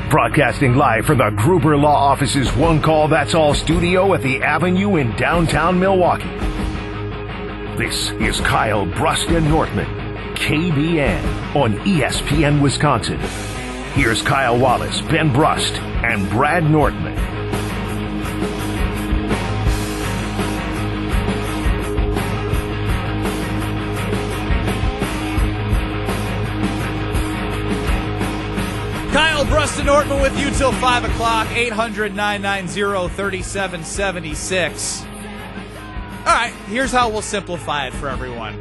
Broadcasting live from the Gruber Law Office's One Call That's All studio at the Avenue in downtown Milwaukee. This is Kyle Brust and Nortman, KBN on ESPN Wisconsin. Here's Kyle Wallace, Ben Brust, and Brad Nortman. Kyle Brust and Nortman with you till 5 o'clock, 800-990-3776. All right, here's how we'll simplify it for everyone.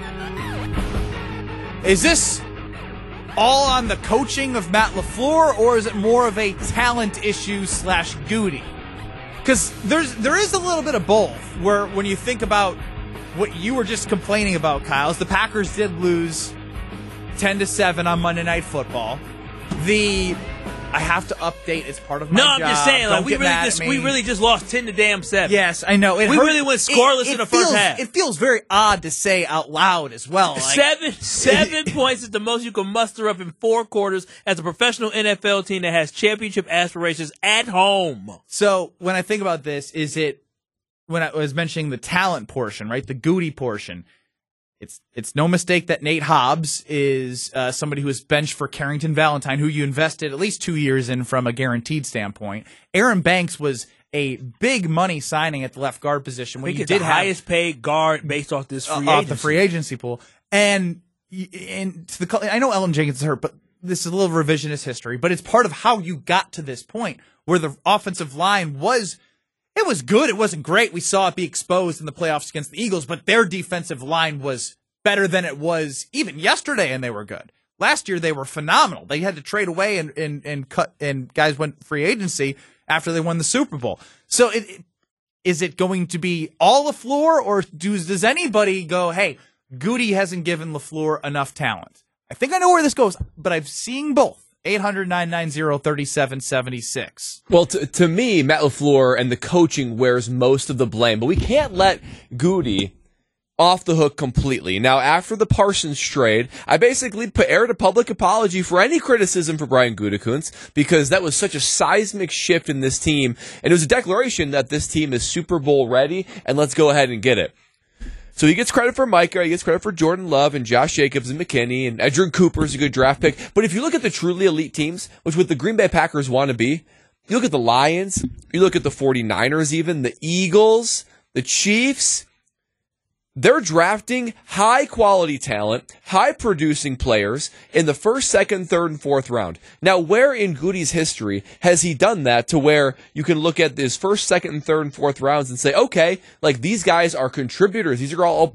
Is this all on the coaching of Matt LaFleur, or is it more of a talent issue / Goody? Because there is a little bit of both, where when you think about what you were just complaining about, Kyle, is the Packers did lose 10-7 on Monday Night Football. I have to update. It's part of my job. No, I'm just saying, like, we really just lost 10-7. Yes, I know. We really went scoreless in the first half. It feels very odd to say out loud as well. Like, seven points is the most you can muster up in 4 quarters as a professional NFL team that has championship aspirations at home. So when I think about this, when I was mentioning the talent portion, right, the Goody portion, It's no mistake that Nate Hobbs is somebody who was benched for Carrington Valentine, who you invested at least 2 years in from a guaranteed standpoint. Aaron Banks was a big money signing at the left guard position. I think it's the highest paid guard based off this off the free agency pool. And I know Ellen Jenkins is hurt, but this is a little revisionist history. But it's part of how you got to this point where the offensive line was. It was good. It wasn't great. We saw it be exposed in the playoffs against the Eagles, but their defensive line was better than it was even yesterday, and they were good. Last year, they were phenomenal. They had to trade away and cut, and guys went free agency after they won the Super Bowl. So is it going to be all LaFleur, or does anybody go, hey, Goody hasn't given LaFleur enough talent? I think I know where this goes, but I've seen both. 800-990-3776. Well, to me, Matt LaFleur and the coaching wears most of the blame, but we can't let Goody off the hook completely. Now, after the Parsons trade, I basically aired a public apology for any criticism for Brian Gutekunst, because that was such a seismic shift in this team, and it was a declaration that this team is Super Bowl ready, and let's go ahead and get it. So he gets credit for Micah, he gets credit for Jordan Love and Josh Jacobs and McKinney, and Edgerrin Cooper is a good draft pick. But if you look at the truly elite teams, which what the Green Bay Packers want to be, you look at the Lions, you look at the 49ers even, the Eagles, the Chiefs, they're drafting high-quality talent, high-producing players in the first, second, third, and fourth round. Now, where in Goody's history has he done that to where you can look at his first, second, and third, and fourth rounds and say, okay, like these guys are contributors. These are all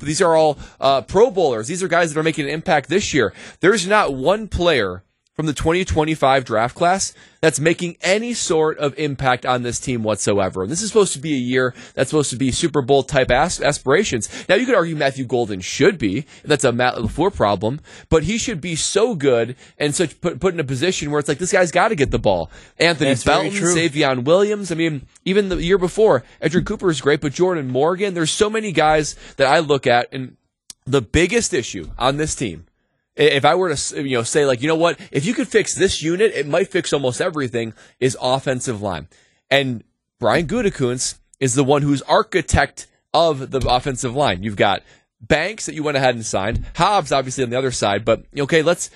Pro Bowlers. These are guys that are making an impact this year. There's not one player from the 2025 draft class that's making any sort of impact on this team whatsoever. And this is supposed to be a year that's supposed to be Super Bowl type aspirations. Now, you could argue Matthew Golden should be. That's a Matt LaFleur problem. But he should be so good and such put in a position where it's like, this guy's got to get the ball. Anthony Belton, Savion Williams. I mean, even the year before, Edgerrin Cooper is great, but Jordan Morgan. There's so many guys that I look at, and the biggest issue on this team, if I were to say, like, you know what, if you could fix this unit, it might fix almost everything, is offensive line. And Brian Gutekunst is the one who's architect of the offensive line. You've got Banks that you went ahead and signed. Hobbs, obviously, on the other side. But, okay, let's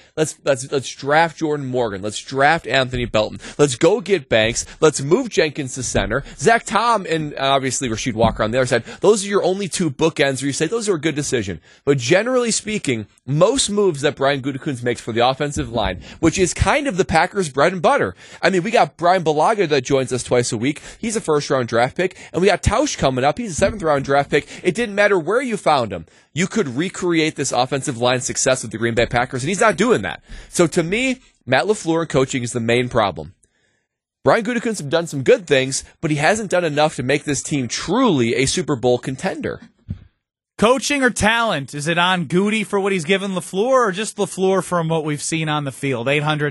draft Jordan Morgan. Let's draft Anthony Belton. Let's go get Banks. Let's move Jenkins to center. Zach Tom and obviously Rasheed Walker on the other side. Those are your only two bookends where you say those are a good decision. But generally speaking, most moves that Brian Gutekunst makes for the offensive line, which is kind of the Packers' bread and butter. I mean, we got Brian Bulaga that joins us twice a week. He's a first-round draft pick. And we got Tausch coming up. He's a seventh-round draft pick. It didn't matter where you found him. You could recreate this offensive line success with the Green Bay Packers, and he's not doing that. So to me, Matt LaFleur and coaching is the main problem. Brian Gutekunst has done some good things, but he hasn't done enough to make this team truly a Super Bowl contender. Coaching or talent? Is it on Goody for what he's given LaFleur, or just LaFleur from what we've seen on the field?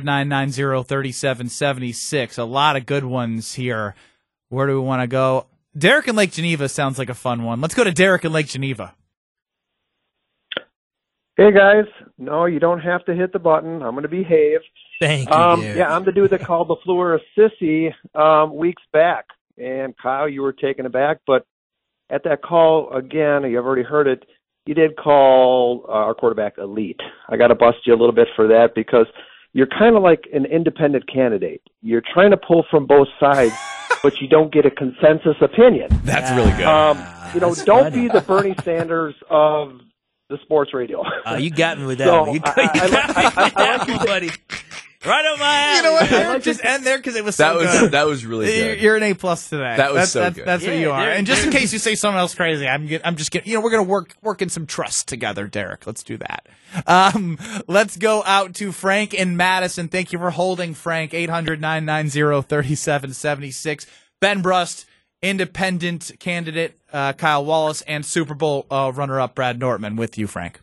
800-990-3776. A lot of good ones here. Where do we want to go? Derek in Lake Geneva sounds like a fun one. Let's go to Derek in Lake Geneva. Hey guys, no, you don't have to hit the button. I'm going to behave. Thank you. Derek. Yeah, I'm the dude that called LaFleur a sissy weeks back, and Kyle, you were taken aback. But at that call, again, you've already heard it. You did call our quarterback elite. I got to bust you a little bit for that because you're kind of like an independent candidate. You're trying to pull from both sides, but you don't get a consensus opinion. That's really good. Don't be the Bernie Sanders of the sports radio. You got me with that So, one. You got me with that one, buddy. Right up my alley. You know what? Eric, just end there because it was so good. That was really good. You're an A+ today. That was so good. That's what you are. Derek, And just in case you say something else crazy, I'm just getting. We're gonna work in some trust together, Derek. Let's do that. Let's go out to Frank in Madison. Thank you for holding, Frank. 800-990-3776. Ben Brust, independent candidate, Kyle Wallace, and Super Bowl runner-up Brad Nortman with you, Frank.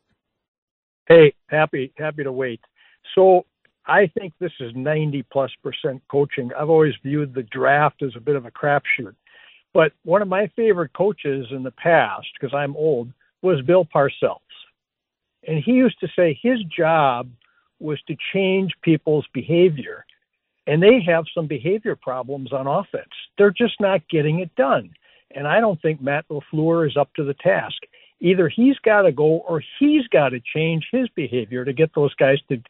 Hey, happy to wait. So I think this is 90+% coaching. I've always viewed the draft as a bit of a crapshoot. But one of my favorite coaches in the past, because I'm old, was Bill Parcells. And he used to say his job was to change people's behavior. And they have some behavior problems on offense. They're just not getting it done. And I don't think Matt LaFleur is up to the task. Either he's got to go or he's got to change his behavior to get those guys to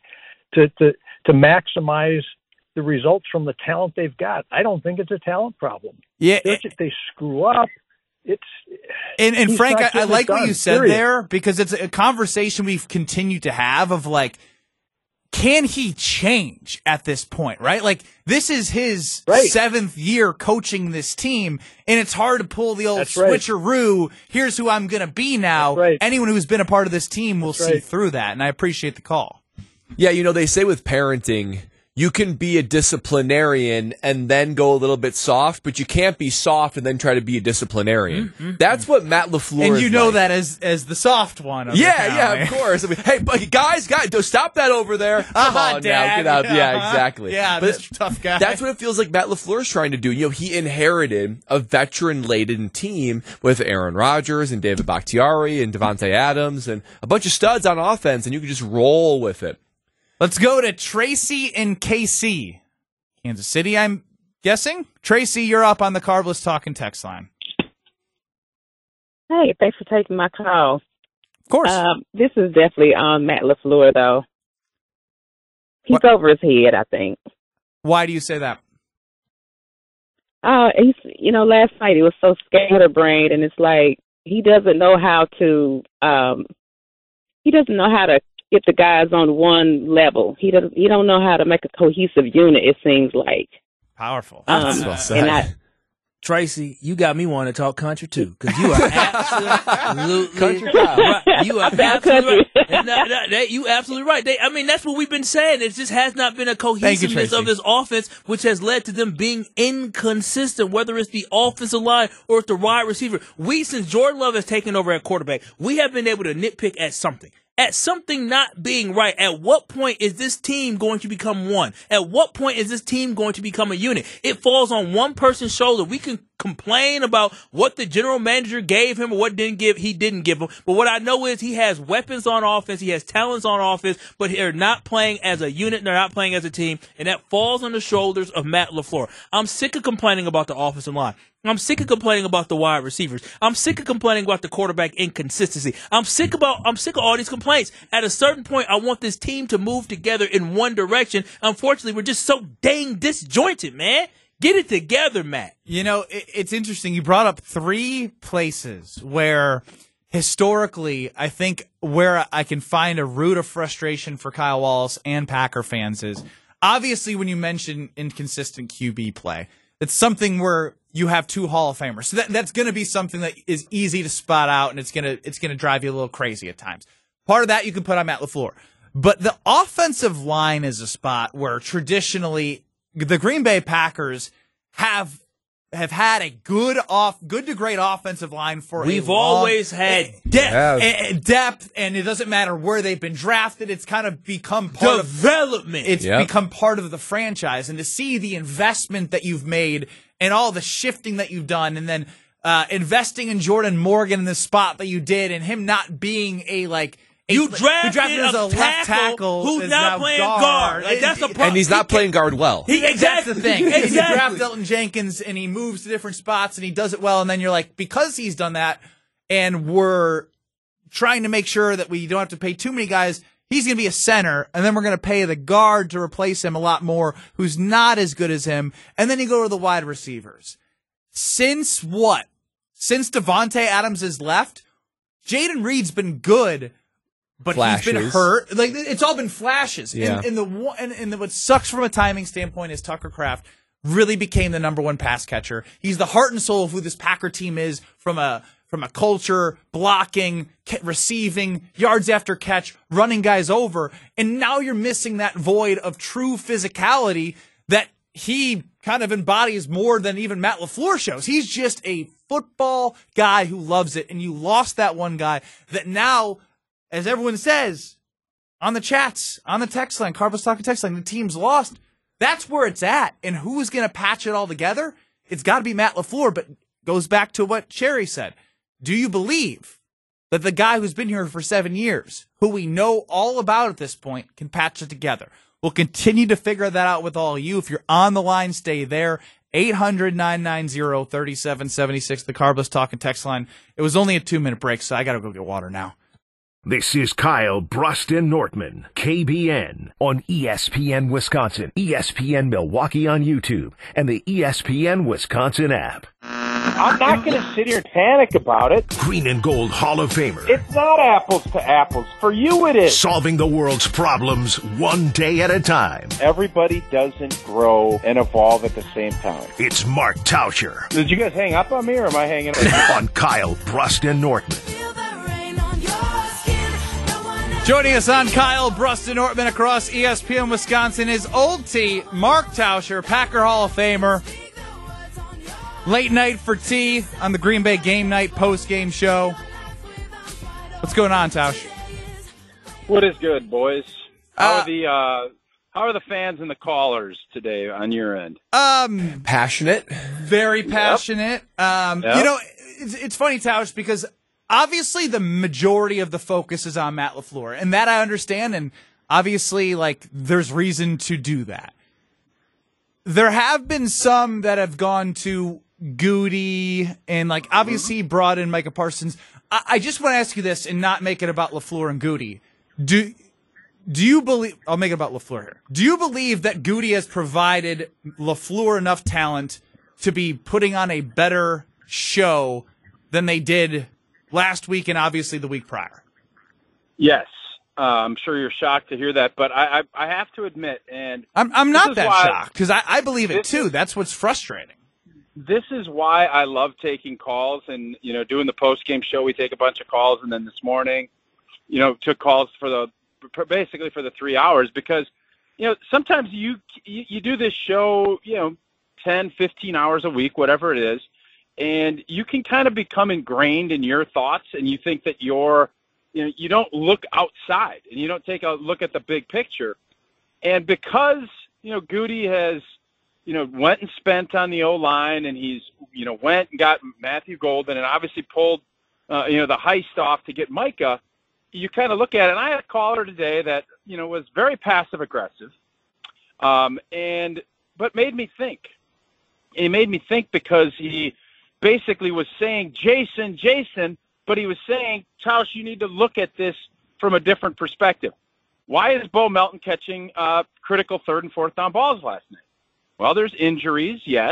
maximize the results from the talent they've got. I don't think it's a talent problem. Yeah, they screw up. And Frank, I like what you said period. there because it's a conversation we've continued to have of like, can he change at this point, right? Like, this is his seventh year coaching this team, and it's hard to pull the old switcheroo, here's who I'm going to be now. Anyone who's been a part of this team will see through that, and I appreciate the call. Yeah, they say with parenting, you can be a disciplinarian and then go a little bit soft, but you can't be soft and then try to be a disciplinarian. That's what Matt LaFleur is. And you know like. that as the soft one. Of Yeah, of course. I mean, hey, guys, don't stop that over there. Come on Dad. now, get out. Yeah, exactly. Yeah, but Mr. Tough Guy. That's what it feels like Matt LaFleur is trying to do. He inherited a veteran-laden team with Aaron Rodgers and David Bakhtiari and Devontae Adams and a bunch of studs on offense, and you can just roll with it. Let's go to Tracy in KC. Kansas City, I'm guessing. Tracy, you're up on the Carbless Talking text line. Hey, thanks for taking my call. Of course. This is definitely on Matt LaFleur, though. He's over his head, I think. Why do you say that? He's, last night he was so scatterbrained, and it's like he doesn't know how to get the guys on one level. He don't know how to make a cohesive unit, it seems like. Powerful. Tracy, you got me wanting to talk country too, because you are absolutely country right. You are absolutely right. You absolutely right. That's what we've been saying. It just has not been a cohesiveness of this offense, which has led to them being inconsistent, whether it's the offensive line or it's the wide receiver. Since Jordan Love has taken over at quarterback, we have been able to nitpick at something not being right. At what point is this team going to become one? At what point is this team going to become a unit? It falls on one person's shoulder. We can complain about what the general manager gave him or what he didn't give him. But what I know is he has weapons on offense. He has talents on offense, but they're not playing as a unit. They're not playing as a team. And that falls on the shoulders of Matt LaFleur. I'm sick of complaining about the offensive line. I'm sick of complaining about the wide receivers. I'm sick of complaining about the quarterback inconsistency. I'm sick of all these complaints. At a certain point, I want this team to move together in one direction. Unfortunately, we're just so dang disjointed, man. Get it together, Matt. It's interesting. You brought up three places where historically, I think where I can find a root of frustration for Kyle Wallace and Packer fans is obviously when you mention inconsistent QB play. It's something where you have two Hall of Famers. So that's going to be something that is easy to spot out, and it's going to drive you a little crazy at times. Part of that you can put on Matt LaFleur. But the offensive line is a spot where traditionally the Green Bay Packers have had a good to great offensive line for We've always had depth, and it doesn't matter where they've been drafted. It's kind of become part of development. It's become part of the franchise, and to see the investment that you've made and all the shifting that you've done, and then investing in Jordan Morgan in the spot that you did, and him not being a You drafted a left tackle who's now playing guard. Like, that's a problem. And he's not playing guard well. That's the thing. Exactly. You draft Elton Jenkins, and he moves to different spots, and he does it well, and then you're like, because he's done that, and we're trying to make sure that we don't have to pay too many guys, he's going to be a center, and then we're going to pay the guard to replace him a lot more, who's not as good as him, and then you go to the wide receivers. Since what? Since Devontae Adams has left, Jayden Reed's been good, but he's been hurt. Like, it's all been flashes. Yeah. And what sucks from a timing standpoint is Tucker Kraft really became the number one pass catcher. He's the heart and soul of who this Packer team is from a culture, blocking, receiving, yards after catch, running guys over. And now you're missing that void of true physicality that he kind of embodies more than even Matt LaFleur shows. He's just a football guy who loves it. And you lost that one guy that now, as everyone says on the chats, on the text line, Carbos Talking text line, the team's lost. That's where it's at. And who's going to patch it all together? It's got to be Matt LaFleur, but goes back to what Sherry said. Do you believe that the guy who's been here for 7 years, who we know all about at this point, can patch it together? We'll continue to figure that out with all of you. If you're on the line, stay there. 800-990-3776, the Carbos Talking text line. It was only a 2-minute break, so I got to go get water now. This is Kyle Bruston Nortman, KBN, on ESPN Wisconsin, ESPN Milwaukee on YouTube, and the ESPN Wisconsin app. I'm not going to sit here and panic about it. Green and Gold Hall of Famer. It's not apples to apples. For you it is. Solving the world's problems one day at a time. Everybody doesn't grow and evolve at the same time. It's Mark Tauscher. Did you guys hang up on me, or am I hanging up on Kyle Bruston Nortman? Joining us on Kyle Bruston Nortman across ESPN Wisconsin is Old T, Mark Tauscher, Packer Hall of Famer. Late night for T on the Green Bay Game Night post-game show. What's going on, Tausch? What is good, boys? How are the fans and the callers today on your end? Passionate. Very passionate. Yep. You know, it's funny, Tausch, because obviously the majority of the focus is on Matt LaFleur, and that I understand, and obviously, like, there's reason to do that. There have been some that have gone to Goody, and, like, obviously he brought in Micah Parsons. I just want to ask you this and not make it about LaFleur and Goody. Do you believe – I'll make it about LaFleur here. Do you believe that Goody has provided LaFleur enough talent to be putting on a better show than they did last week and obviously the week prior? Yes. I'm sure you're shocked to hear that, but I have to admit, and I'm not that shocked because I believe it too. That's what's frustrating. This is why I love taking calls and, you know, doing the post-game show. We take a bunch of calls, and then this morning, you know, took calls basically for the 3 hours because, you know, sometimes you do this show, you know, 10, 15 hours a week, whatever it is, and you can kind of become ingrained in your thoughts, and you think that you don't look outside and you don't take a look at the big picture. And because, you know, Goody has, you know, went and spent on the O-line, and he's, you know, went and got Matthew Golden and obviously pulled, you know, the heist off to get Micah, you kind of look at it. And I had a caller today that, you know, was very passive aggressive, but made me think. He made me think because he basically was saying, Jason, but he was saying, Tausch, you need to look at this from a different perspective. Why is Bo Melton catching critical third and fourth down balls last night? Well, there's injuries, yes.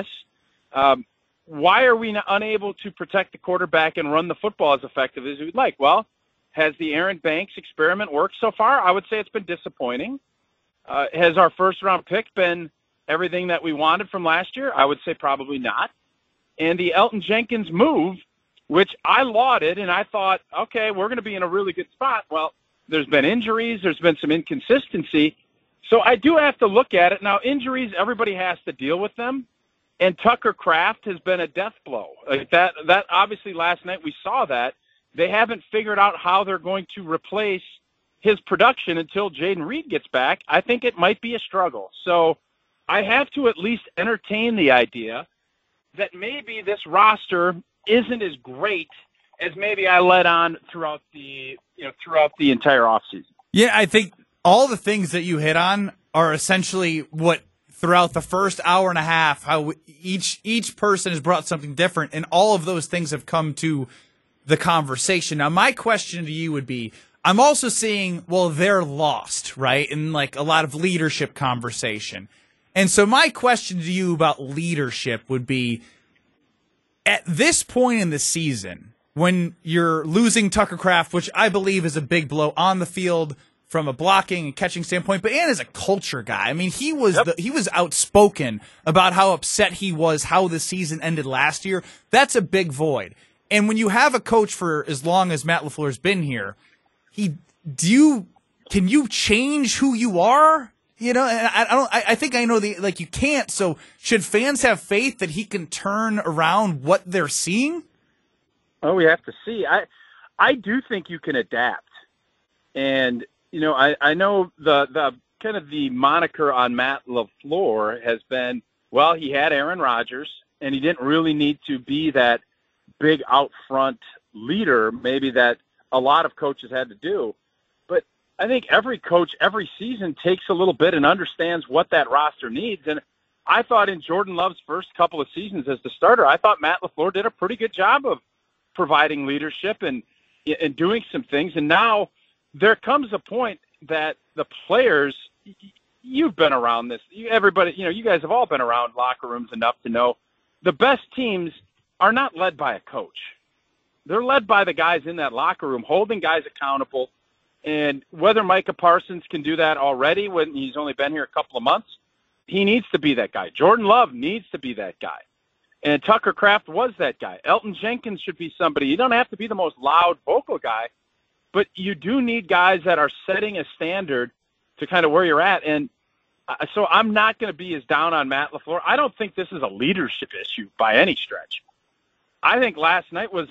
Why are we unable to protect the quarterback and run the football as effective as we'd like? Well, has the Aaron Banks experiment worked so far? I would say it's been disappointing. Has our first-round pick been everything that we wanted from last year? I would say probably not. And the Elton Jenkins move, which I lauded, and I thought, okay, we're going to be in a really good spot. Well, there's been injuries. There's been some inconsistency. So I do have to look at it. Now, injuries, everybody has to deal with them. And Tucker Kraft has been a death blow. Like that obviously last night we saw that. They haven't figured out how they're going to replace his production until Jayden Reed gets back. I think it might be a struggle. So I have to at least entertain the idea that maybe this roster isn't as great as maybe I led on throughout the entire offseason. Yeah, I think all the things that you hit on are essentially what throughout the first hour and a half, how each person has brought something different, and all of those things have come to the conversation. Now, my question to you would be, I'm also seeing, well, they're lost, right? In like a lot of leadership conversation. And so my question to you about leadership would be, at this point in the season, when you're losing Tucker Kraft, which I believe is a big blow on the field from a blocking and catching standpoint, but and as a culture guy, I mean, he was he was outspoken about how upset he was how the season ended last year. That's a big void. And when you have a coach for as long as Matt LaFleur's been here, can you change who you are? You know, and I think I know you can't. So should fans have faith that he can turn around what they're seeing? Oh, we have to see. I do think you can adapt. And, you know, I know the kind of the moniker on Matt LaFleur has been, well, he had Aaron Rodgers and he didn't really need to be that big out front leader maybe that a lot of coaches had to do. But I think every coach every season takes a little bit and understands what that roster needs. And I thought in Jordan Love's first couple of seasons as the starter, I thought Matt LaFleur did a pretty good job of providing leadership and doing some things. And now there comes a point that the players, you've been around this, everybody, you know, you guys have all been around locker rooms enough to know the best teams are not led by a coach. They're led by the guys in that locker room, holding guys accountable. And whether Micah Parsons can do that already when he's only been here a couple of months, he needs to be that guy. Jordan Love needs to be that guy. And Tucker Kraft was that guy. Elton Jenkins should be somebody. You don't have to be the most loud vocal guy, but you do need guys that are setting a standard to kind of where you're at. And so I'm not going to be as down on Matt LaFleur. I don't think this is a leadership issue by any stretch. I think last night was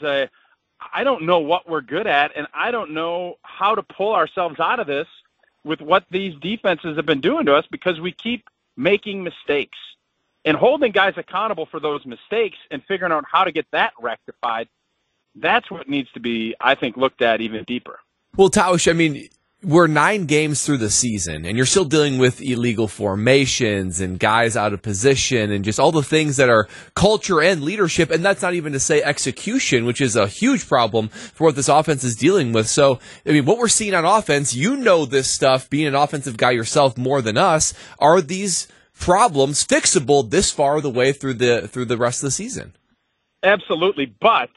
I don't know what we're good at, and I don't know how to pull ourselves out of this with what these defenses have been doing to us because we keep making mistakes. And holding guys accountable for those mistakes and figuring out how to get that rectified, that's what needs to be, I think, looked at even deeper. Well, Tausch, I mean, we're 9 games through the season, and you're still dealing with illegal formations and guys out of position and just all the things that are culture and leadership, and that's not even to say execution, which is a huge problem for what this offense is dealing with. So, I mean, what we're seeing on offense, you know this stuff, being an offensive guy yourself more than us, are these problems fixable this far the way through the rest of the season? Absolutely, but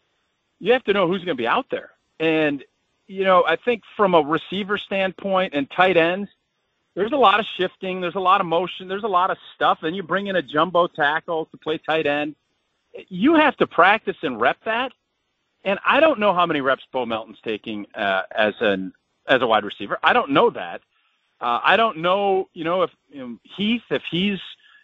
you have to know who's going to be out there. And you know, I think from a receiver standpoint and tight ends, there's a lot of shifting, there's a lot of motion, there's a lot of stuff, and you bring in a jumbo tackle to play tight end. You have to practice and rep that, and I don't know how many reps Bo Melton's taking as a wide receiver. I don't know that. I don't know, if Heath, if he's,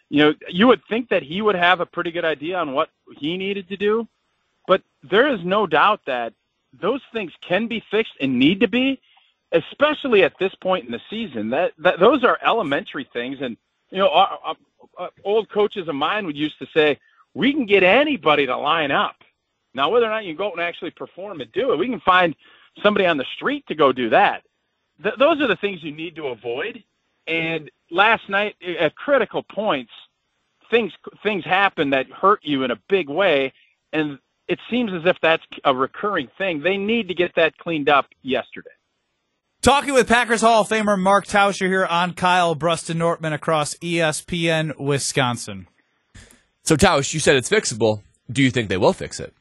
you would think that he would have a pretty good idea on what he needed to do, but there is no doubt that those things can be fixed and need to be, especially at this point in the season. That those are elementary things. And, our old coaches of mine would used to say, we can get anybody to line up. Now, whether or not you go out and actually perform and do it, we can find somebody on the street to go do that. Those are the things you need to avoid. And last night, at critical points, things happen that hurt you in a big way. And it seems as if that's a recurring thing. They need to get that cleaned up yesterday. Talking with Packers Hall of Famer Mark Tauscher here on Kyle Bruston-Nortman across ESPN Wisconsin. So, Tausch, you said it's fixable. Do you think they will fix it?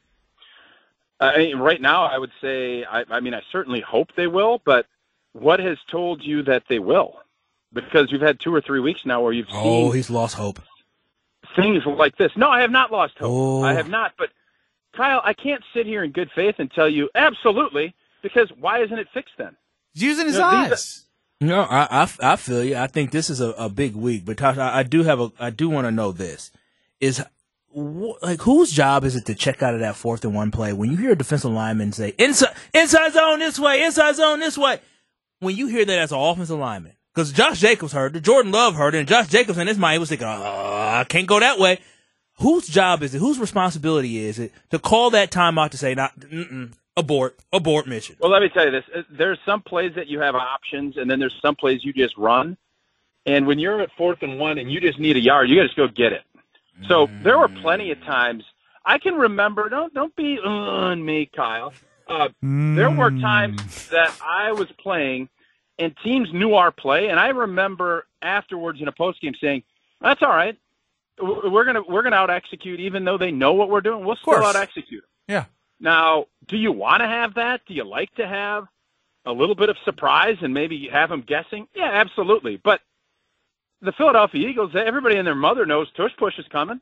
Right now, I would say, I certainly hope they will, but what has told you that they will? Because you've had 2 or 3 weeks now where you've seen... Oh, he's lost hope. Things like this. No, I have not lost hope. Oh. I have not, but Kyle, I can't sit here in good faith and tell you absolutely, because why isn't it fixed then? He's using his eyes. No, I feel you. I think this is a big week, but Tosh, I do want to know this is whose job is it to check out of that 4th and 1 play when you hear a defensive lineman say inside zone this way, inside zone this way. When you hear that as an offensive lineman, because Josh Jacobs heard it, Jordan Love heard it, and Josh Jacobs in his mind was thinking, I can't go that way. whose job is it? Whose responsibility is it to call that timeout to say, abort mission? Well, let me tell you this. There's some plays that you have options, and then there's some plays you just run. And when you're at 4th and 1 and you just need a yard, you got to just go get it. So there were plenty of times. I can remember, don't be on me, Kyle. There were times that I was playing and teams knew our play, and I remember afterwards in a postgame saying, "That's all right. We're gonna out execute, even though they know what we're doing. We'll still out execute them." Yeah. Now, do you want to have that? Do you like to have a little bit of surprise and maybe have them guessing? Yeah, absolutely. But the Philadelphia Eagles, everybody and their mother knows tush push is coming.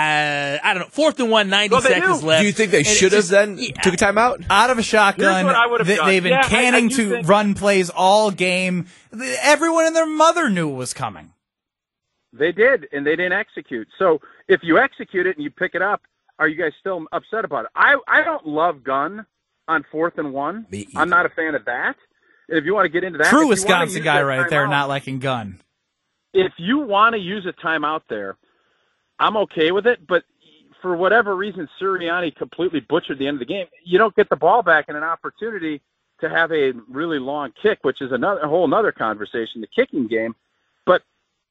I don't know. 4th and 1, 90 seconds left. Do you think they should have took a timeout? Out of a shotgun. Here's what I would have done. They've been canning to run plays all game. Everyone and their mother knew it was coming. They did, and they didn't execute. So if you execute it and you pick it up, are you guys still upset about it? I don't love gun on 4th and 1. I'm not a fan of that. If you want to get into that. True Wisconsin guy right there, not liking gun. If you want to use a timeout there, I'm okay with it, but for whatever reason, Sirianni completely butchered the end of the game. You don't get the ball back and an opportunity to have a really long kick, which is a whole other conversation, the kicking game. But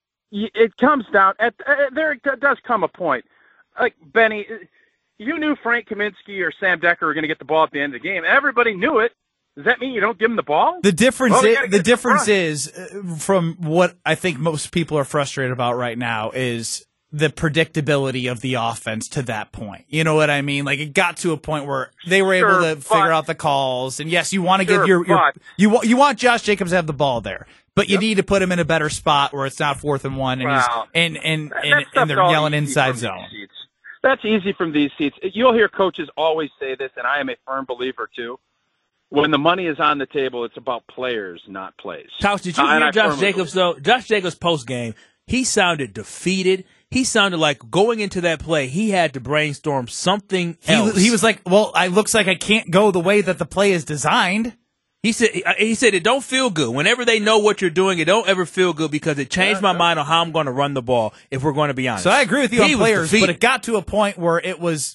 it comes down there does come a point. Like, Benny, you knew Frank Kaminsky or Sam Decker were going to get the ball at the end of the game. Everybody knew it. Does that mean you don't give them the ball? The difference is from what I think most people are frustrated about right now is the predictability of the offense to that point. You know what I mean? Like, it got to a point where they were able to figure out the calls. And yes, you want to give you want Josh Jacobs to have the ball there, but you need to put him in a better spot where it's not 4th and 1 and and they're yelling inside zone. That's easy from these seats. You'll hear coaches always say this, and I am a firm believer too. When the money is on the table, it's about players, not plays. Tausch, did you hear Josh Jacobs, though? Josh Jacobs post-game, he sounded defeated. He sounded like going into that play, he had to brainstorm something else. He was like, well, it looks like I can't go the way that the play is designed. He said it don't feel good. Whenever they know what you're doing, it don't ever feel good because it changed my mind on how I'm going to run the ball, if we're going to be honest. So I agree with you on players, but it got to a point where it was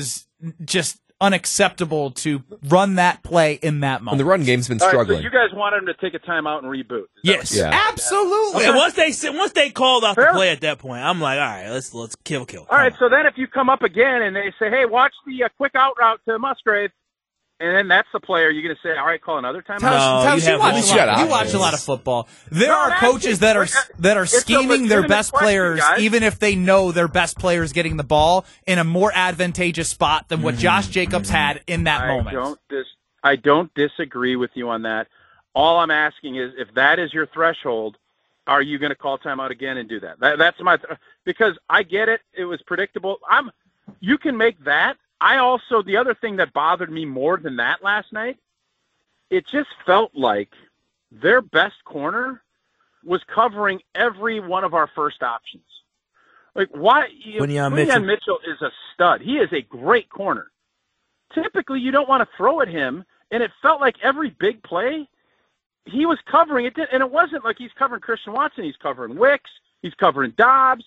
just unacceptable to run that play in that moment. And the run game's been struggling. Right, so you guys wanted him to take a timeout and reboot? Yes, absolutely. Okay, once they called off the play at that point, I'm like, all right, let's kill. All right, so then if you come up again and they say, hey, watch the quick out route to Musgrave, and then that's the player, you're going to say, all right, call another timeout? You watch a lot of football. There are coaches that are scheming their best players, even if they know their best player is getting the ball in a more advantageous spot than what Josh Jacobs had in that moment. I don't disagree with you on that. All I'm asking is, if that is your threshold, are you going to call timeout again and do that? That's my because I get it. It was predictable. You can make that. The other thing that bothered me more than that last night, it just felt like their best corner was covering every one of our first options. Like, why? Quinyon Mitchell is a stud. He is a great corner. Typically, you don't want to throw at him, and it felt like every big play, he was covering it. And it wasn't like he's covering Christian Watson. He's covering Wicks. He's covering Dobbs.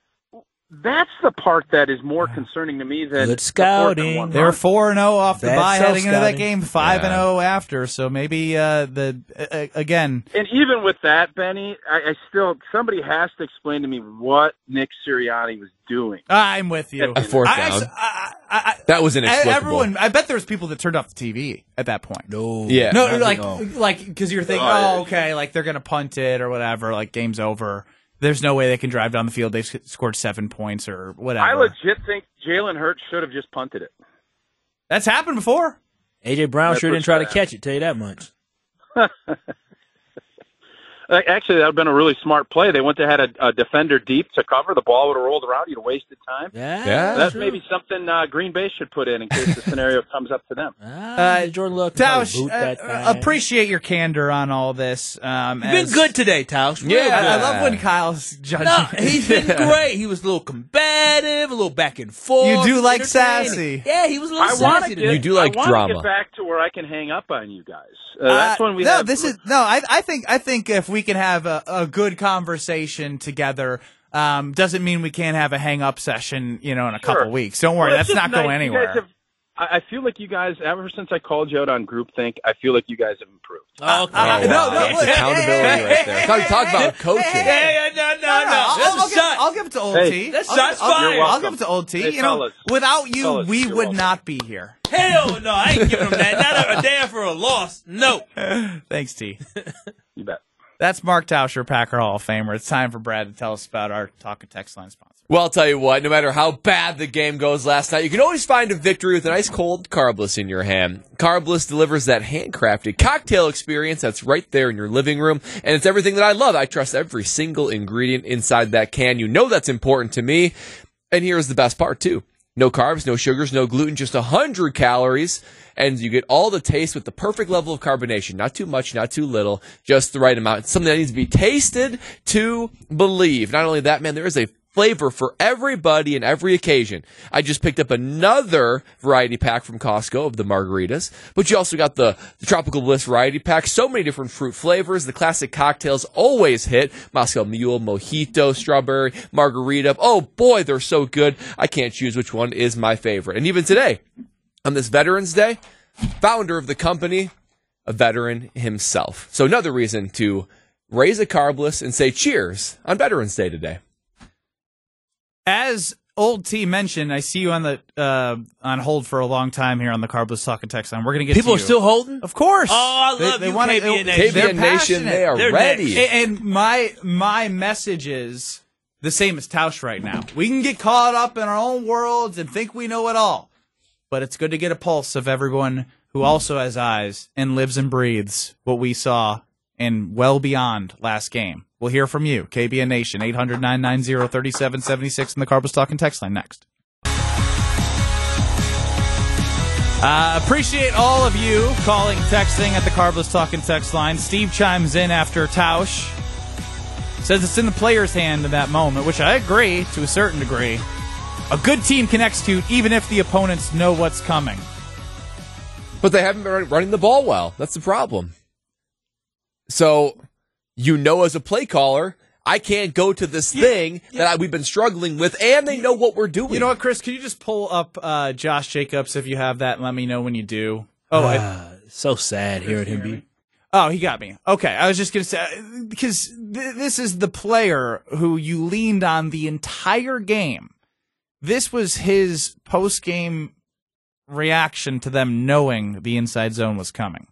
That's the part that is more concerning to me than good scouting. They're 4-0 off the bye heading into that game, 5-0 after. So maybe again. And even with that, Benny, I still somebody has to explain to me what Nick Sirianni was doing. I'm with you. A fourth down. That was inexplicable. I bet there was people that turned off the TV at that point. No, like because you're thinking, okay, like they're gonna punt it or whatever, like game's over. There's no way they can drive down the field. They've scored 7 points or whatever. I legit think Jalen Hurts should have just punted it. That's happened before. A.J. Brown sure didn't try to catch it, tell you that much. Actually, that would have been a really smart play. They went to had a defender deep to cover. The ball would have rolled around. You'd have wasted time. Yeah, that's maybe something Green Bay should put in case the scenario comes up to them. Jordan Love. Tausch, appreciate your candor on all this. You've been good today, Tausch. I love when Kyle's judging. No, he's been great. He was a little combative, a little back and forth. You do like sassy. Yeah, he was a little sassy today. You do like drama. I want to get back to where I can hang up on you guys. That's when we I think if we can have a good conversation together, doesn't mean we can't have a hang-up session, in a couple weeks. Don't worry, that's not going anywhere. I feel like you guys, ever since I called you out on groupthink, I feel like you guys have improved. No, that's accountability right there. Talk about coaching. I'll give it to Old T. That's shots fired. I'll give it to Old T. Hey, without you, we would welcome. not be here. Hell no, I ain't giving them that. Not a day for a loss. No. Thanks, T. You bet. That's Mark Tauscher, Packer Hall of Famer. It's time for Brad to tell us about our Talk and Text Line sponsor. Well, I'll tell you what, no matter how bad the game goes last night, you can always find a victory with an ice cold Carbless in your hand. Carbless delivers that handcrafted cocktail experience that's right there in your living room, and it's everything that I love. I trust every single ingredient inside that can. You know that's important to me. And here's the best part, too. No carbs, no sugars, no gluten, just 100 calories, and you get all the taste with the perfect level of carbonation. Not too much, not too little, just the right amount. It's something that needs to be tasted to believe. Not only that, man, there is a flavor for everybody and every occasion. I just picked up another variety pack from Costco of the margaritas, but you also got the Tropical Bliss variety pack. So many different fruit flavors. The classic cocktails always hit. Moscow Mule, Mojito, Strawberry, Margarita. Oh boy, they're so good. I can't choose which one is my favorite. And even today, on this Veterans Day, founder of the company, a veteran himself. So another reason to raise a Carbless and say cheers on Veterans Day today. As Old T mentioned, I see you on the on hold for a long time here on the Carbless Talk and Text Line. We're going to get people to you. are still holding? Of course. Oh, I love they you, wanna, KBN Nation. They're KBN Nation, they are They're ready. next. And my message is the same as Tausch right now. We can get caught up in our own worlds and think we know it all, but it's good to get a pulse of everyone who also has eyes and lives and breathes what we saw and well beyond last game. We'll hear from you. KBN Nation, 800-990-3776 in the Carbless Talk and Text Line next. Appreciate all of you calling, texting at the Carbless Talk and Text Line. Steve chimes in after Tausch. Says it's in the player's hand in that moment, which I agree to a certain degree. A good team can execute even if the opponents know what's coming. But they haven't been running the ball well. That's the problem. So, as a play caller, I can't go to this thing that we've been struggling with, and they know what we're doing. You know what, Chris? Can you just pull up Josh Jacobs if you have that and let me know when you do? So sad hearing him be. Oh, he got me. Okay, I was just going to say, because this is the player who you leaned on the entire game. This was his post-game reaction to them knowing the inside zone was coming.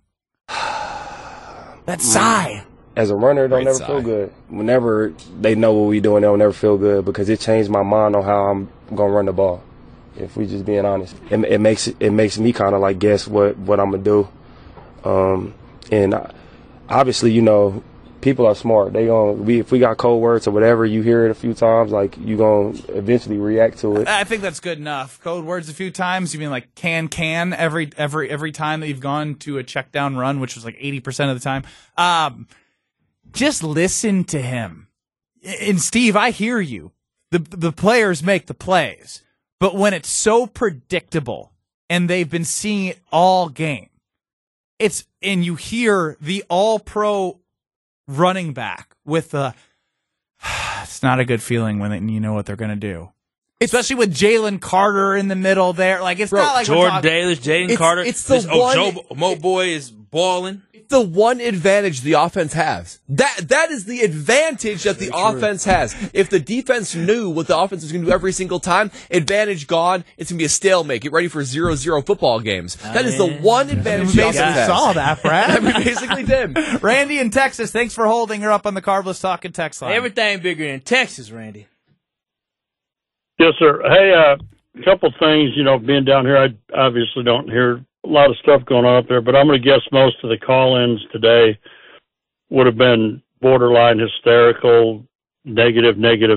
That sigh. As a runner, it don't never feel good. Whenever they know what we're doing, they'll never feel good because it changed my mind on how I'm going to run the ball, if we just being honest. It makes me kind of like guess what I'm going to do. And obviously, people are smart. If we got code words or whatever, you hear it a few times, like you gonna eventually react to it. I think that's good enough. Code words a few times. You mean like can every time that you've gone to a check down run, which was like 80% of the time. Just listen to him. And Steve, I hear you. The players make the plays, but when it's so predictable and they've been seeing it all game, and you hear the all-pro running back with it's not a good feeling when you know what they're going to do. Especially with Jalen Carter in the middle there. Like, it's not like Jordan Davis, Jalen Carter. It's the one. Mo Boy is balling. The one advantage the offense has. That is the advantage that the offense has. If the defense knew what the offense was going to do every single time, advantage gone, it's going to be a stalemate. Get ready for 0-0 football games. That is the one advantage the offense has. Saw that, Brad. We basically did. Randy in Texas, thanks for holding her up on the Carbless Talk and Text Line. Everything bigger in Texas, Randy. Yes, sir. Hey, a couple things, being down here, I obviously don't hear a lot of stuff going on up there, but I'm going to guess most of the call-ins today would have been borderline hysterical, negative.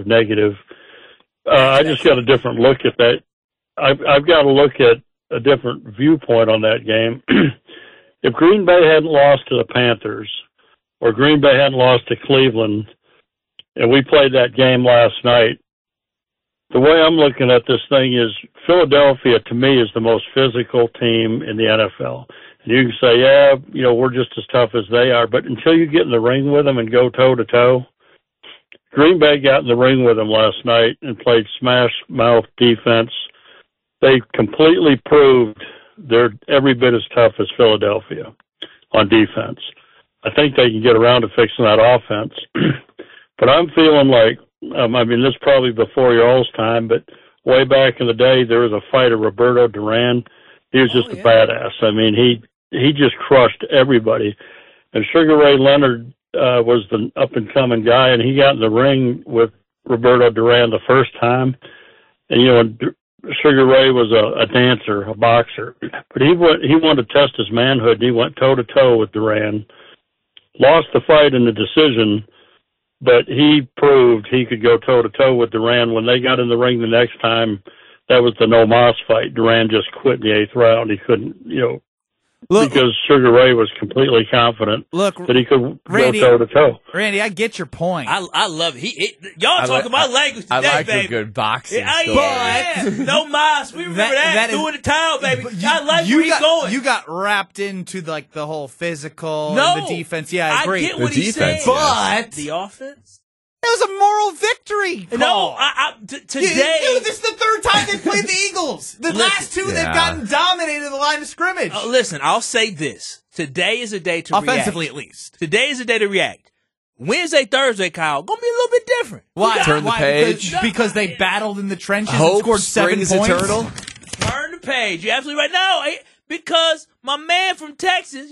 I just got a different look at that. I've got to look at a different viewpoint on that game. If Green Bay hadn't lost to the Panthers or Green Bay hadn't lost to Cleveland and we played that game last night, the way I'm looking at this thing is Philadelphia, to me, is the most physical team in the NFL. And you can say, we're just as tough as they are. But until you get in the ring with them and go toe-to-toe, Green Bay got in the ring with them last night and played smash mouth defense. They completely proved they're every bit as tough as Philadelphia on defense. I think they can get around to fixing that offense. But I'm feeling like, this is probably before your all's time, but way back in the day, there was a fighter, Roberto Duran. He was just a badass. He just crushed everybody. And Sugar Ray Leonard was the up-and-coming guy, and he got in the ring with Roberto Duran the first time. And, Sugar Ray was a dancer, a boxer. But he wanted to test his manhood, and he went toe-to-toe with Duran. Lost the fight in the decision, but he proved he could go toe-to-toe with Duran. When they got in the ring the next time, that was the No Mas fight. Duran just quit in the 8th round. He couldn't, because Sugar Ray was completely confident that he could go toe-to-toe. Randy, I get your point. I love it. Y'all talking about language today, I like baby. a good boxing No Mas. We remember that. Doing the towel, baby. I like where he's going. You got wrapped into, the whole physical and the defense. Yeah, I agree. I get what he's saying. But the offense? It was a moral victory. No, today. This is the third time they played the Eagles. The last two, they've gotten dominated in the line of scrimmage. Listen, I'll say this. Today is a day to react. Offensively, at least. Today is a day to react. Wednesday, Thursday, Kyle, going to be a little bit different. Why? Turn the page. Because they battled in the trenches and scored 7 points. Eternal. Turn the page. You're absolutely right. No, because my man from Texas,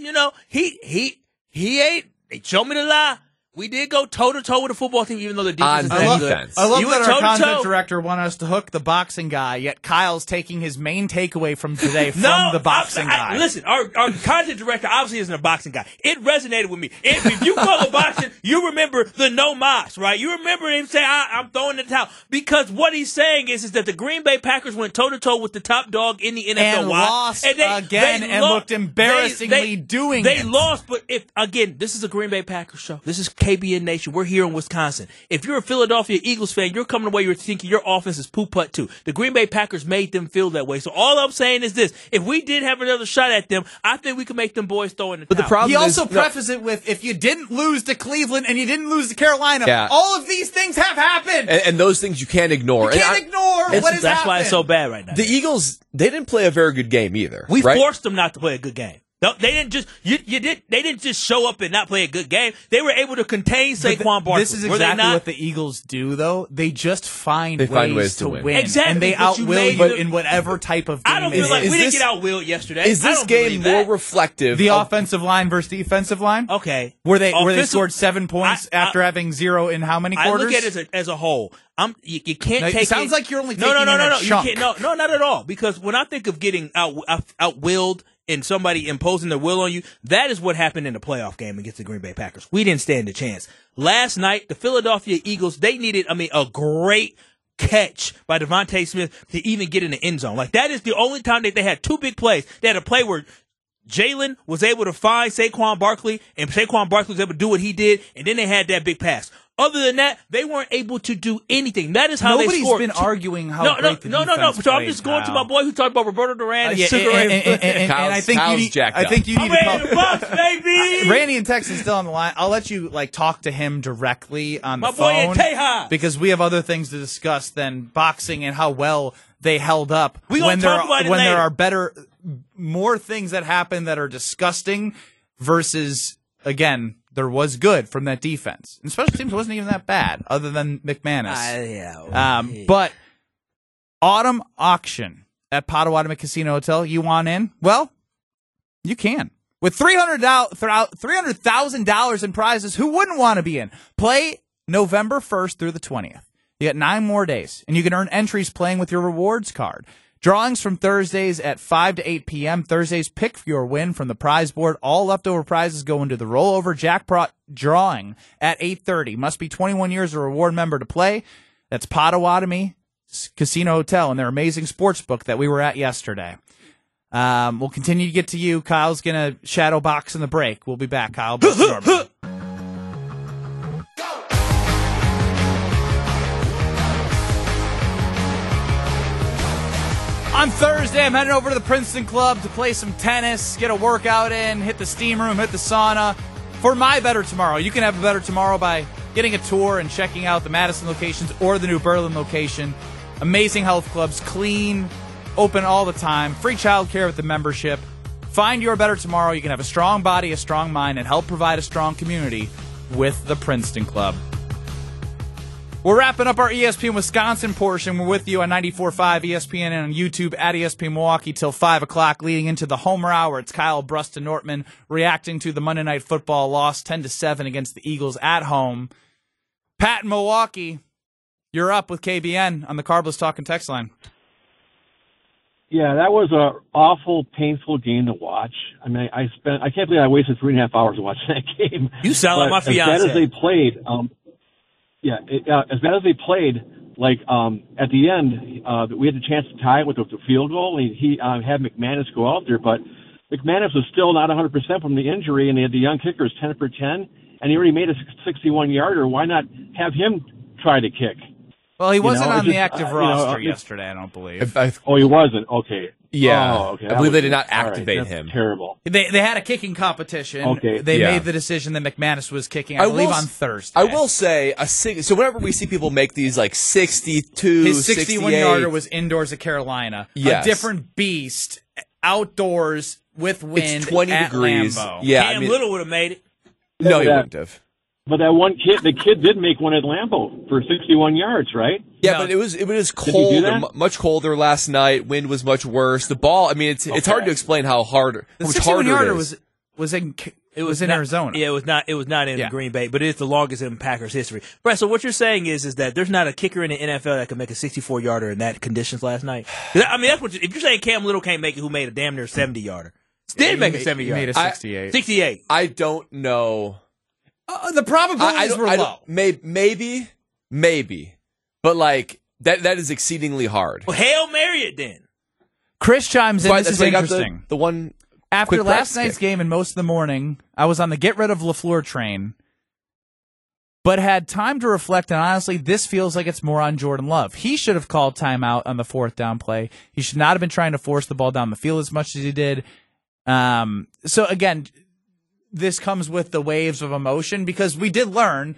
he ain't. They showed me the lie. We did go toe-to-toe with the football team, even though the defense is that good. I love that our content director wanted us to hook the boxing guy, yet Kyle's taking his main takeaway from today from the boxing guy. Listen, our content director obviously isn't a boxing guy. It resonated with me. If you call it boxing, you remember the No Mas, right? You remember him saying, I'm throwing the towel. Because what he's saying is that the Green Bay Packers went toe-to-toe with the top dog in the NFL. And lost again and looked embarrassingly doing it. They lost, but this is a Green Bay Packers show. This is KBN Nation. We're here in Wisconsin. If you're a Philadelphia Eagles fan, you're coming away, you're thinking your offense is poo-putt too. The Green Bay Packers made them feel that way. So all I'm saying is this. If we did have another shot at them, I think we could make them boys throw in the towel. The problem he also prefaced it with, if you didn't lose to Cleveland and you didn't lose to Carolina, all of these things have happened. And those things you can't ignore. You can't ignore what has happened. That's why it's so bad right now. The Eagles, they didn't play a very good game either. We forced them not to play a good game. No, they didn't just they didn't just show up and not play a good game. They were able to contain Saquon Barkley. This is exactly what the Eagles do, though. They just find ways to win. Exactly. And they outwill you in whatever type of game. I don't feel like we didn't get outwilled yesterday. Is this game more reflective? The offensive line versus defensive line? Okay. Where they scored 7 points after having 0 in how many quarters? I look at it as a whole. You can't take it. Sounds like you're only taking no. chunk. You can't, no, not at all. Because when I think of getting outwilled and somebody imposing their will on you, that is what happened in the playoff game against the Green Bay Packers. We didn't stand a chance. Last night, the Philadelphia Eagles, they needed, a great catch by Devontae Smith to even get in the end zone. Like, that is the only time that they had 2 big plays. They had a play where Jalen was able to find Saquon Barkley, and Saquon Barkley was able to do what he did, and then they had that big pass. Other than that, they weren't able to do anything. That is how they scored. Nobody's been arguing how great the defense No. So I'm just going to my boy who talked about Roberto Duran and Sugar Ray. And I think you need to call the box, baby. Randy in Texas is still on the line. I'll let you talk to him directly on the phone. My boy in Tejas. Because we have other things to discuss than boxing and how well they held up when there are more things that happen that are disgusting versus, again, there was good from that defense. And special teams wasn't even that bad, other than McManus. But autumn auction at Potawatomi Casino Hotel, you want in? Well, you can. With $300,000 in prizes, who wouldn't want to be in? Play November 1st through the 20th. You got 9 more days, and you can earn entries playing with your rewards card. Drawings from Thursdays at 5 to 8 p.m. Thursdays, pick your win from the prize board. All leftover prizes go into the rollover jackpot drawing at 8:30. Must be 21 years or reward member to play. That's Potawatomi Casino Hotel and their amazing sports book that we were at yesterday. We'll continue to get to you. Kyle's going to shadow box in the break. We'll be back, Kyle. On Thursday, I'm heading over to the Princeton Club to play some tennis, get a workout in, hit the steam room, hit the sauna for my better tomorrow. You can have a better tomorrow by getting a tour and checking out the Madison locations or the New Berlin location. Amazing health clubs, clean, open all the time, free childcare with the membership. Find your better tomorrow. You can have a strong body, a strong mind, and help provide a strong community with the Princeton Club. We're wrapping up our ESPN Wisconsin portion. We're with you on 94.5 ESPN and on YouTube at ESPN Milwaukee till 5 o'clock, leading into the Homer Hour. It's Kyle Brust and Nortman reacting to the Monday Night Football loss 10-7 against the Eagles at home. Pat in Milwaukee, you're up with KBN on the Carbless Talking text line. Yeah, that was a awful, painful game to watch. I mean, I can't believe I wasted 3.5 hours watching that game. You sound like my fiance. As bad as they played, as bad as they played, at the end, we had the chance to tie it with the field goal. He had McManus go out there, but McManus was still not 100% from the injury, and they had the young kickers 10 for 10, and he already made a 61-yarder. Why not have him try to kick? Well, he wasn't on the active roster yesterday, I don't believe. He wasn't? Okay. Yeah. Oh, okay. I believe they did not activate him. Terrible. They had a kicking competition. Okay. They made the decision that McManus was kicking, I believe, on Thursday. I will say, so whenever we see people make these 62, his 61-yarder was indoors at Carolina. Yes. A different beast, outdoors, with wind, it's 20 at degrees. Lambeau. Yeah, Cam Little would have made it. No, he wouldn't have. But that one kid, the kid did make one at Lambeau for 61 yards, right? Yeah, but it was cold, much colder last night. Wind was much worse. The ball, I mean, it's hard to explain how much harder it is. The 61-yarder was in Arizona. Yeah, it was not in Green Bay, but it's the longest in Packers history. Right, so what you're saying is that there's not a kicker in the NFL that can make a 64-yarder in that conditions last night? I mean, that's what if you're saying Cam Little can't make it, who made a damn near 70-yarder. Did make a 70-yarder. He made a 68. 68. I don't know. The probabilities were low. Maybe, but that is exceedingly hard. Well, Hail Mary it then. Chris chimes in. This is interesting. The one after last night's game and most of the morning, I was on the get rid of LaFleur train, but had time to reflect. And honestly, this feels like it's more on Jordan Love. He should have called timeout on the fourth down play. He should not have been trying to force the ball down the field as much as he did. So again, this comes with the waves of emotion because we did learn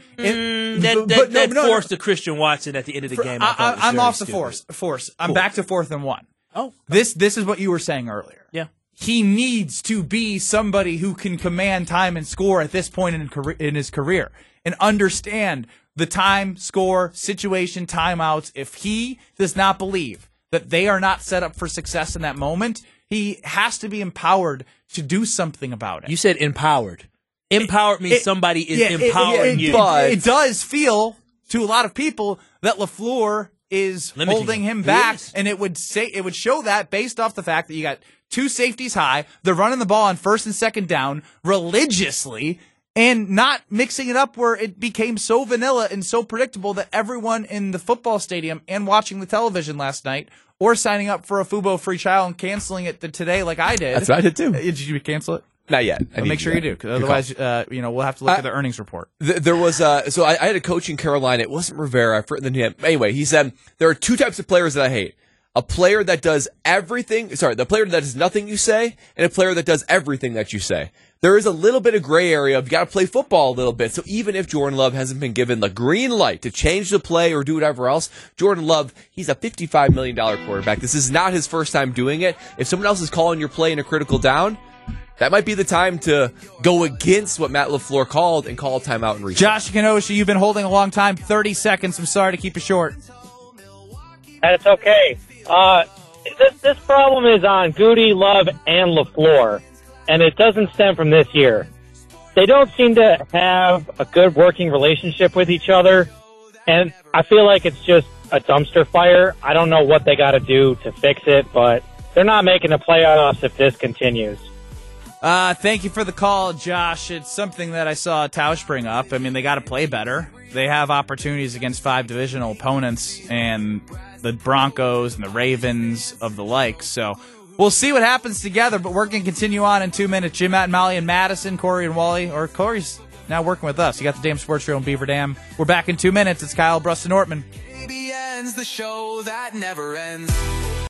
that forced the Christian Watson at the end of the game. I'm off the force. I'm back to 4th and 1. Oh, this is what you were saying earlier. Yeah, he needs to be somebody who can command time and score at this point in his career and understand the time, score, situation, timeouts. If he does not believe that they are not set up for success in that moment, he has to be empowered to do something about it. You said empowered. Empowered means somebody is empowering you. But it does feel to a lot of people that LaFleur is holding him back, and it would show that based off the fact that you got two safeties high, they're running the ball on 1st and 2nd down religiously, and not mixing it up where it became so vanilla and so predictable that everyone in the football stadium and watching the television last night or signing up for a Fubo free trial and canceling it today like I did. That's what I did too. Did you cancel it? Not yet. Make sure you do, because otherwise, we'll have to look at the earnings report. There was so I had a coach in Carolina. It wasn't Rivera. I've forgotten the name. Anyway, he said there are two types of players that I hate: a player that does everything. Sorry, the player that does nothing you say, and a player that does everything that you say. There is a little bit of gray area of you got to play football a little bit. So even if Jordan Love hasn't been given the green light to change the play or do whatever else, Jordan Love, he's a $55 million quarterback. This is not his first time doing it. If someone else is calling your play in a critical down, that might be the time to go against what Matt LaFleur called and call a timeout and reset. Josh Kenosha, you've been holding a long time. 30 seconds. I'm sorry to keep it short. That's okay. This problem is on Goody, Love, and LaFleur, and it doesn't stem from this year. They don't seem to have a good working relationship with each other, and I feel like it's just a dumpster fire. I don't know what they got to do to fix it, but they're not making the playoffs if this continues. Thank you for the call, Josh. It's something that I saw Tausch bring up. I mean, they got to play better. They have opportunities against 5 divisional opponents and the Broncos and the Ravens of the like. So we'll see what happens together, but we're going to continue on in 2 minutes. Jim, Matt, and Molly in Madison, Corey and Wally, or Corey's now working with us. You got the Damn Sports Show in Beaver Dam. We're back in 2 minutes. It's Kyle Brust and Nortman. KBN's the show that never ends.